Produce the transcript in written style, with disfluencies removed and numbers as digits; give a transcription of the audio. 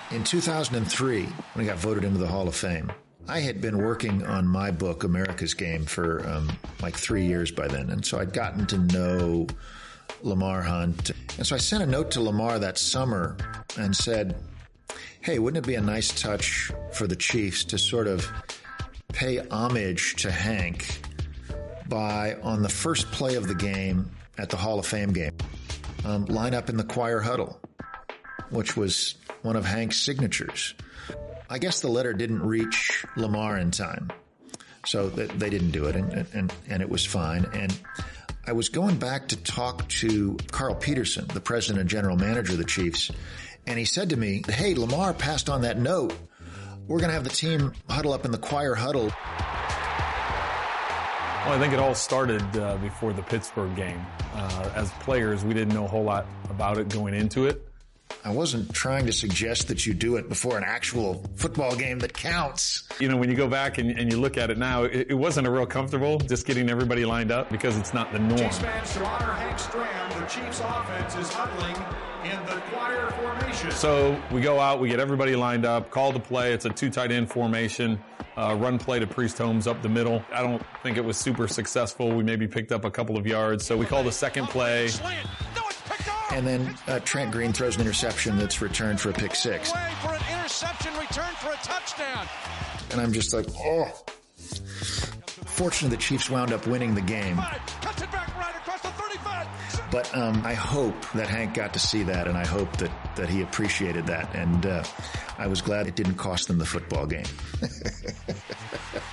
In 2003, when I got voted into the Hall of Fame, I had been working on my book, America's Game, for like 3 years by then. And so I'd gotten to know Lamar Hunt. And so I sent a note to Lamar that summer and said, hey, wouldn't it be a nice touch for the Chiefs to sort of pay homage to Hank by, on the first play of the game at the Hall of Fame game, line up in the choir huddle, which was one of Hank's signatures. I guess the letter didn't reach Lamar in time, so they didn't do it, and it was fine. And I was going back to talk to Carl Peterson, the president and general manager of the Chiefs, and he said to me, hey, Lamar passed on that note. We're going to have the team huddle up in the choir huddle. Well, I think it all started before the Pittsburgh game. As players, we didn't know a whole lot about it going into it. I wasn't trying to suggest that you do it before an actual football game that counts. You know, when you go back and you look at it now, it wasn't a real comfortable just getting everybody lined up because it's not the norm. Chiefs fans, to honor Hank Stram, the Chiefs offense is huddling in the choir formation. So we go out, we get everybody lined up, call the play. It's a 2 tight end formation, run play to Priest Holmes up the middle. I don't think it was super successful. We maybe picked up a couple of yards. So we call the second play. And then Trent Green throws an interception that's returned for a pick six. For an interception, return for a touchdown. And I'm just like, oh. Fortunately, the Chiefs wound up winning the game. Cuts it back right across the 35. But I hope that Hank got to see that, and I hope that he appreciated that. And I was glad it didn't cost them the football game.